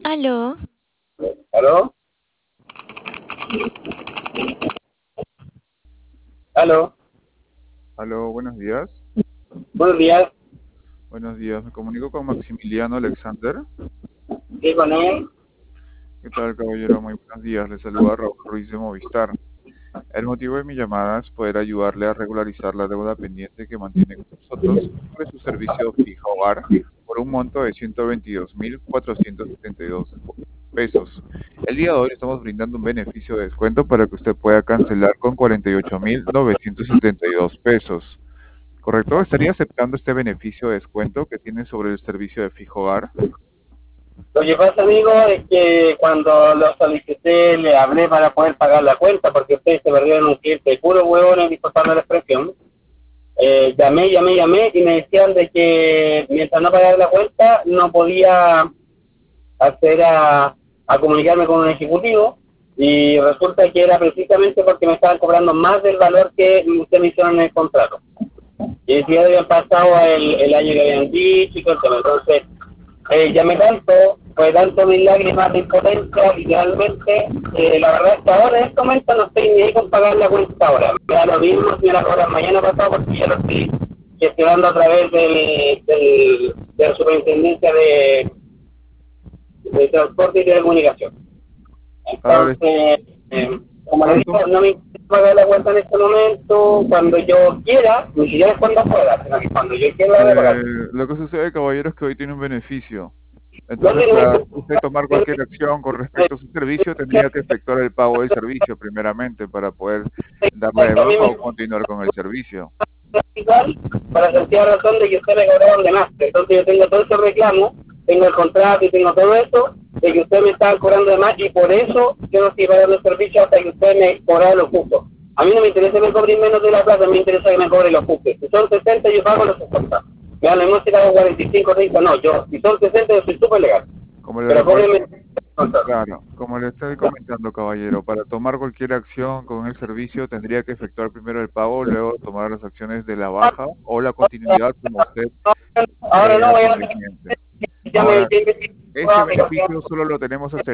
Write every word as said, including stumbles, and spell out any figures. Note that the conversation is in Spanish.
Aló, ¿Aló? ¿Aló? Aló, buenos días. Buenos días. Buenos días, me comunico con Maximiliano Alexander. ¿Qué con él? ¿Qué tal, caballero? Muy buenos días. Le saluda Raúl Ruiz de Movistar. El motivo de mi llamada es poder ayudarle a regularizar la deuda pendiente que mantiene con nosotros sobre su servicio fijo hogar por un monto de ciento veintidós mil cuatrocientos setenta y dos pesos. El día de hoy le estamos brindando un beneficio de descuento para que usted pueda cancelar con cuarenta y ocho mil novecientos setenta y dos pesos. ¿Correcto? ¿Estaría aceptando este beneficio de descuento que tiene sobre el servicio de fijo hogar? Lo que pasa, amigo, es que cuando lo solicité le hablé para poder pagar la cuenta porque ustedes se perdieron un cliente de puro huevones, disculpando la expresión. Eh, llamé, llamé, llamé y me decían de que mientras no pagara la cuenta no podía hacer a, a comunicarme con un ejecutivo y resulta que era precisamente porque me estaban cobrando más del valor que ustedes me hicieron en el contrato. Y si ya habían pasado el, el año que habían dicho y todo el tema. Entonces, eh, llamé tanto, fue tanto mis lágrimas de impotencia, literalmente, eh, la verdad es que ahora en este momento no estoy ni ahí con pagar la cuenta ahora. Me da lo mismo si me la cobran mañana pasado porque ya lo estoy gestionando a través del, del, de la superintendencia de, de transporte y telecomunicación. A ver, Entonces, eh, como le para digo, tom- no me interesa pagar la cuenta en este momento, cuando yo quiera, ni siquiera es cuando pueda, sino que cuando yo quiera la voy a pagar. eh, lo que sucede, caballero, es que hoy tiene un beneficio. No Entonces, tiene para ningún usted tomar cualquier acción con respecto a su servicio, tendría que efectuar el pago del servicio primeramente para poder darle de que a mí baja me o continuar con el servicio. igual para sentir razón de que usted me cobraron de más. Entonces yo tengo todo ese reclamo, tengo el contrato y tengo todo eso, de que usted me estaba cobrando de más y por eso yo no estoy pagando el servicio hasta que usted me cobrara los justos. A mí no me interesa que me cobren menos de la plata, me interesa que me cobren los justos. Si son sesenta yo pago los sesenta. Me dan la música hago cuarenta y cinco, treinta, no, yo, si son sesenta yo soy súper legal. Como le Pero recuerdo, cóbrenme el contrato. claro, como le estoy comentando, caballero, para tomar cualquier acción con el servicio tendría que efectuar primero el pago, luego tomar las acciones de la baja o la continuidad como usted Ahora no crea voy a conveniente. ya me Ahora, entiende. este beneficio solo lo tenemos hasta